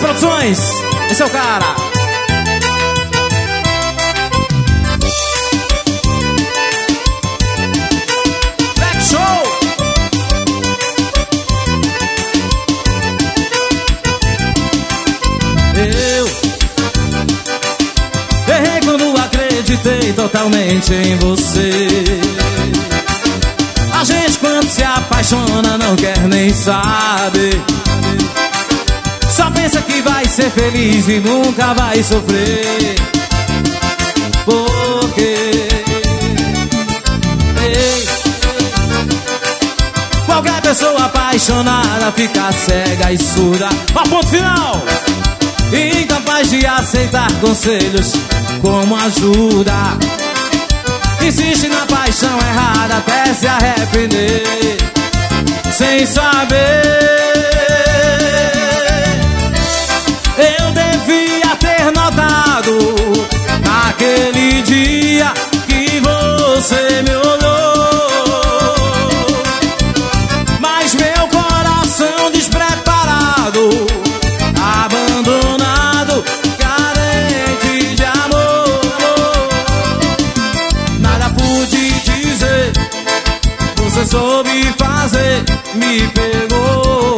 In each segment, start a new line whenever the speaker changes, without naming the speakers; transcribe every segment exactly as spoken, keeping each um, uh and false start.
Produções, esse é o cara. Black Show. Eu errei quando acreditei totalmente em você. A gente quando se apaixona não quer nem saber. Só pensa que vai ser feliz e nunca vai sofrer. Porque ei, qualquer pessoa apaixonada fica cega e surda. Ó, ponto final. Incapaz de aceitar conselhos como ajuda. Insiste na paixão errada até se arrepender. Sem saber. Eu devia ter notado naquele dia que você me olhou. Mas meu coração despreparado, abandonado, carente de amor, nada pude dizer, você soube fazer, me pegou.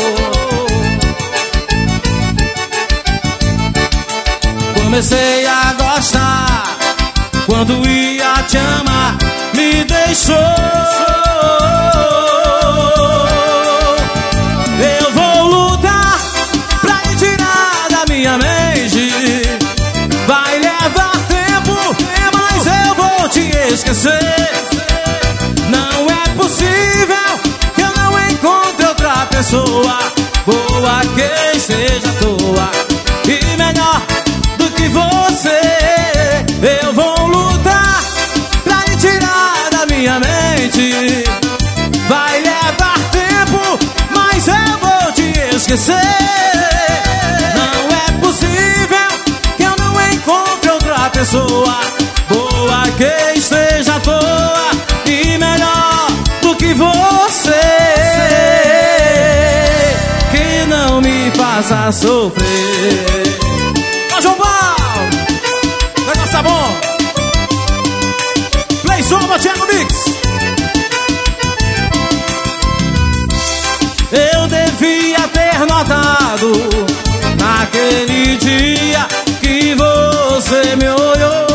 Comecei a gostar, quando ia te amar, me deixou. Eu vou lutar pra me tirar da minha mente. Vai levar tempo, mas eu vou te esquecer. Não é possível que eu não encontre outra pessoa boa que esteja à toa e melhor do que você. Eu vou lutar pra me tirar da minha mente. Vai levar tempo, mas eu vou te esquecer. Não é possível que eu não encontre outra pessoa boa que esteja à toa e melhor do que você, que não me faça sofrer. Ó, João Paulo, negócio tá bom. Play Soma, Thiago Mix. Eu devia ter notado naquele dia que você me olhou.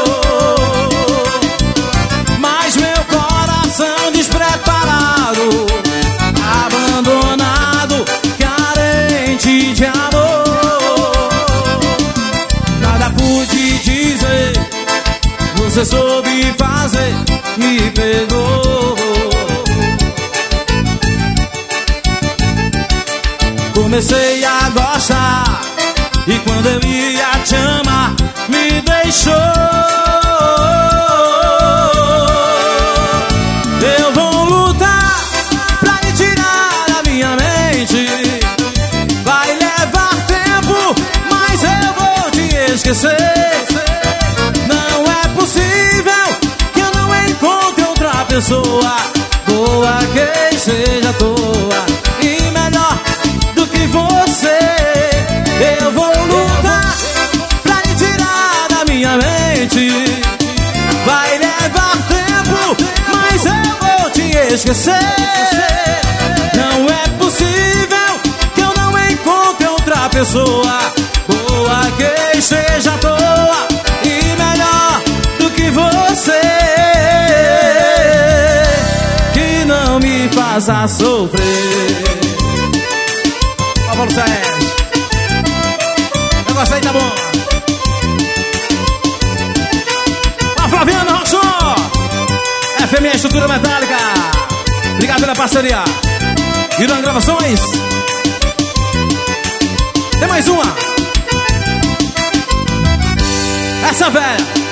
Mas meu coração despreparado, abandonado, carente de amor, nada pude dizer, você soube fazer, me pegou. Comecei a gostar, e quando eu ia te amar, me deixou. Eu vou lutar pra me tirar da minha mente. Vai levar tempo, mas eu vou te esquecer. Não é possível que eu não encontre outra pessoa boa que esteja à toa e melhor do que você. Eu vou lutar pra me tirar da minha mente. Vai levar tempo, mas eu vou te esquecer. Não é possível que eu não encontre outra pessoa boa que esteja à toa e melhor do que você, que não me faça sofrer. Ó, Paulo Sérgio, o negócio aí tá bom. Ó, Flaviano Rochon, F M A Estrutura Metálica, obrigado pela parceria. Irã Gravações. Tem mais uma. Essa velha.